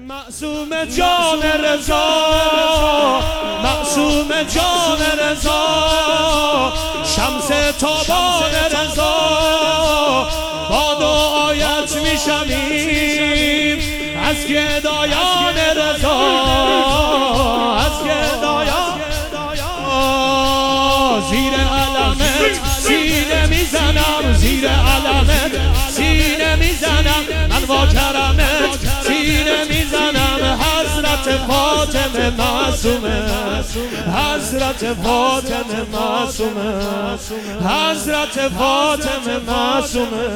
معصوم جان رضا، معصوم جان رضا، شمس تابان رضا، با دعایت میشویم از گدایان رضا، از گدایان. زیر علمت سینه میزنم، زیر علمت سینه میزنم، من با کرمت سینه میزنم. حضرت فاطمه معصومه، حضرت فاطمه معصومه، حضرت فاطمه معصومه،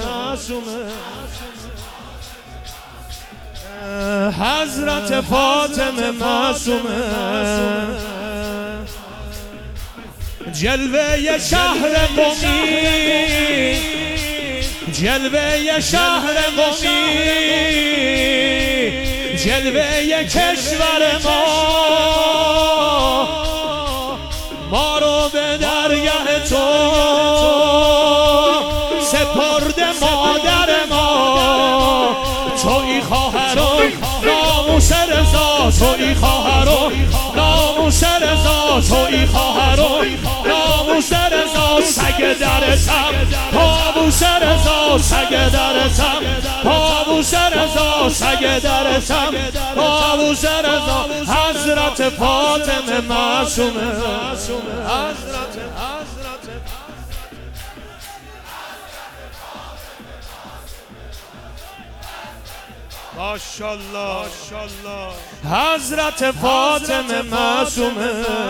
حضرت فاطمه معصومه. جلوه شهر قمی، جلوه شهر قمی، جلوه کشور ما رو به درگاه تو سپرده مادر ما. تویی خواهران ناموس رضا، تویی خواهران ناموس رضا، تویی خواهران ناموس رضا. سگ درتم پابوس رضا، سگ درتم پابوس رضا، سگ درتم پابوس رضا. حضرت فاطمه معصومه، حضرت ماشاءالله، حضرت فاطمه معصومه.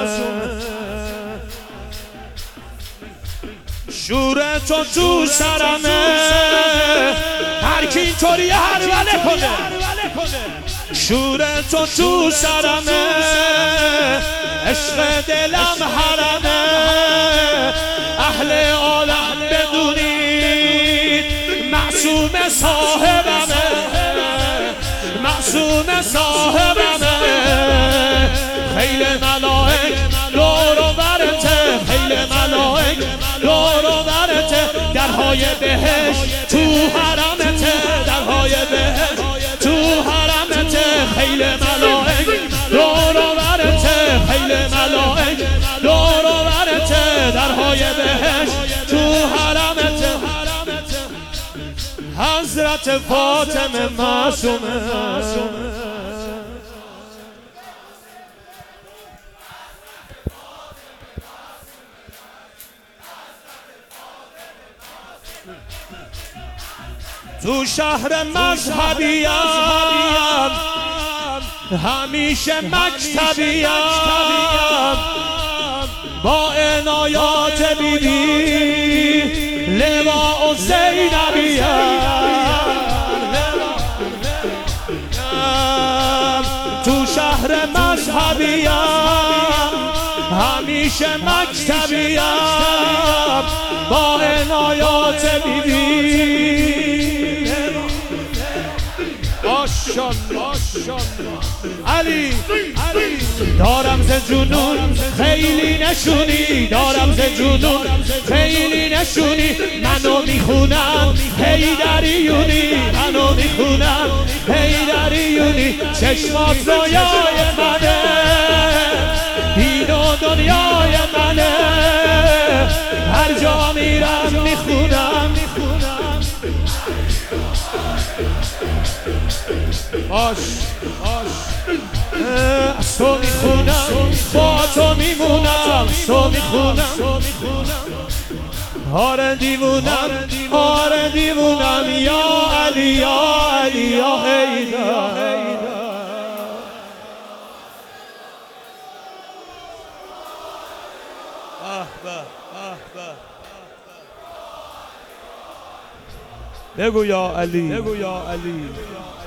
شور تو سرمه، هر کی اینطوری هروله کنه. شور تو سرمه، عشق دلم حرمه. اهل عالم بدونید معصوم صاحبمه، معصوم صاحبمه. خیل ملائک دور و برته، خیل ملائک دور و برته. درهای بهشت تو حرمته، درهای بهشت تو حرمته. خیل ملائک دور و برته، خیل ملائک دور و برته. درهای بهشت تو حرمته. حضرت فاطمه معصومه. تو شهر مذهبیم همیشه مکتبیم، با عنایات بیبی لواء زینبیم. تو شهر مذهبیم همیشه مکتبیم، با عنایات بیبی. علی دارم ز جنون خیلی نشونی، دارم ز جنون خیلی نشونی. منو میخونم حیدریونی، منو میخونم حیدریونی. چشمات رویای منه، دین و دنیای منه. هر جا میرم میخونم. از تو میخونم، با تو میمونم، تو میخونم. آره دیوونم، آره دیوونم. یا علی یا علی یا حیدر. بگو یا علی، بگو یا علی.